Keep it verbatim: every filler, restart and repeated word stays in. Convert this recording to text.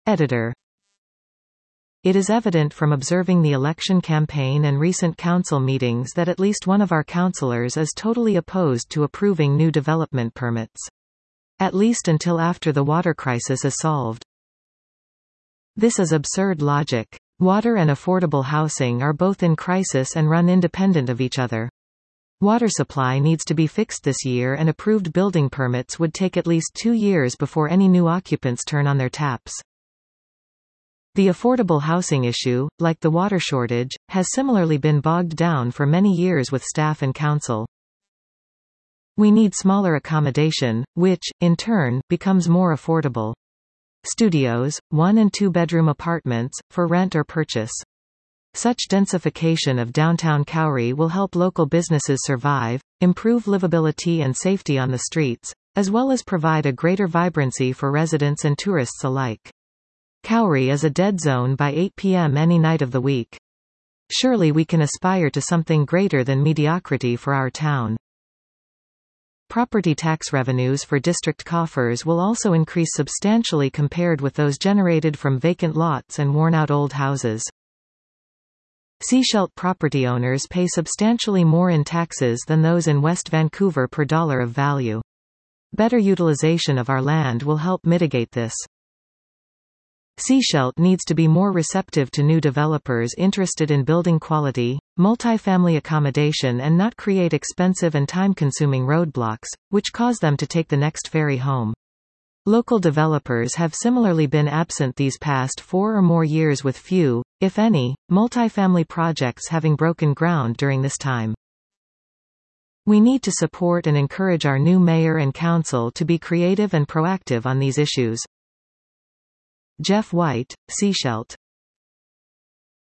Editor. It is evident from observing the election campaign and recent council meetings that at least one of our councillors is totally opposed to approving new development permits. At least until after the water crisis is solved. This is absurd logic. Water and affordable housing are both in crisis and run independent of each other. Water supply needs to be fixed this year, and approved building permits would take at least two years before any new occupants turn on their taps. The affordable housing issue, like the water shortage, has similarly been bogged down for many years with staff and council. We need smaller accommodation, which, in turn, becomes more affordable. Studios, one- and two-bedroom apartments, for rent or purchase. Such densification of downtown Cowrie will help local businesses survive, improve livability and safety on the streets, as well as provide a greater vibrancy for residents and tourists alike. Cowrie is a dead zone by eight p m any night of the week. Surely we can aspire to something greater than mediocrity for our town. Property tax revenues for district coffers will also increase substantially compared with those generated from vacant lots and worn-out old houses. Sechelt property owners pay substantially more in taxes than those in West Vancouver per dollar of value. Better utilization of our land will help mitigate this. Sechelt needs to be more receptive to new developers interested in building quality, multifamily accommodation and not create expensive and time-consuming roadblocks, which cause them to take the next ferry home. Local developers have similarly been absent these past four or more years, with few, if any, multifamily projects having broken ground during this time. We need to support and encourage our new mayor and council to be creative and proactive on these issues. Jeff White, Sechelt.